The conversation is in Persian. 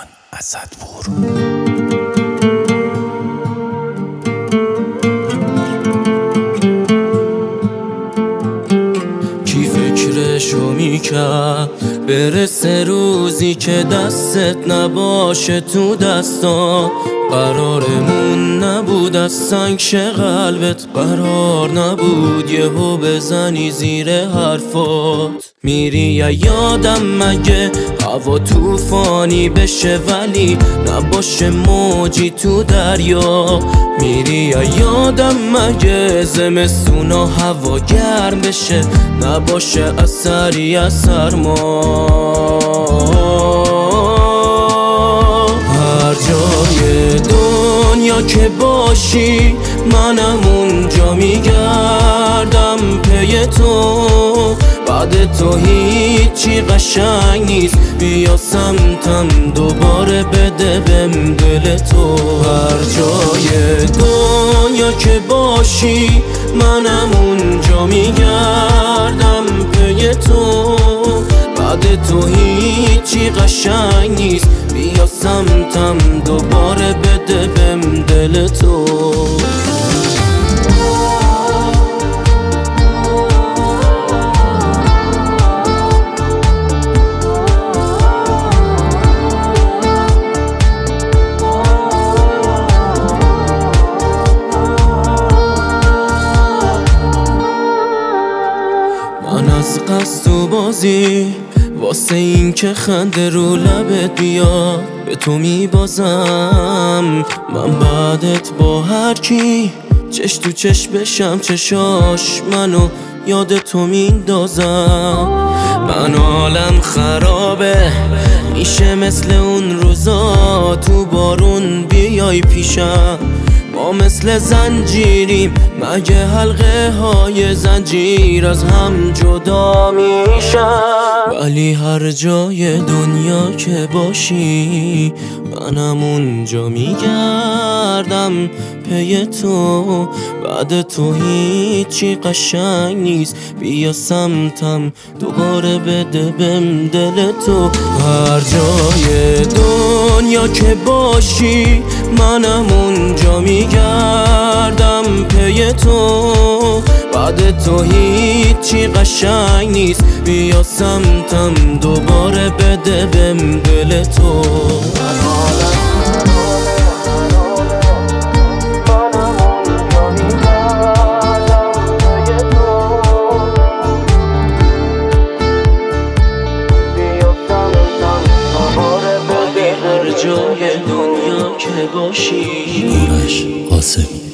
جان اسدپور. کی فکرشو میکرد برسه روزی که دستت نباشه تو دستا؟ قرارمون نبود از سنگ شه قلبت، قرار نبود یهو بزنی زیر حرفات. میری یا یادم مگه هوا توفانی بشه ولی نباشه موجی تو دریا؟ میری یا یادم مگه زمستونا هوا گرم بشه نباشه اثری از سرما؟ هر جای دنیا که باشی منم اونجا میگردم پی تو. بعد تو هیچی قشنگ نیست، بیا سمتم دوباره بده بهم دل تو. هر جای دنیا که باشی منم اونجا میگردم پی تو. بعد تو هیچی قشنگ نیست، بیا سمتم دوباره بده بهم دل تو. من از قصد و بازی واسه این که خنده رو لبت بیاد به تو میبازم. من بعدت با هر کی چش تو چش بشم چشاش منو یاد تو میندازم. من حالم خرابه میشه مثل اون روزا تو بارون بیای پیشم. ما مثل زنجیریم مگه حلقه های زنجیر از هم جدا میشن؟ ولی هر جای دنیا که باشی منم اونجا میگردم پی تو. بعد تو هیچی قشنگ نیست، بیا سمتم دوباره بده بهم دل تو. هر جای دنیا که باشی منم اونجا میگردم پی تو. بعد تو هیچی قشنگ نیست، بیا سمتم دوباره بده بهم دل تو. هر جای دنیا که باشی. آرش قاسمی.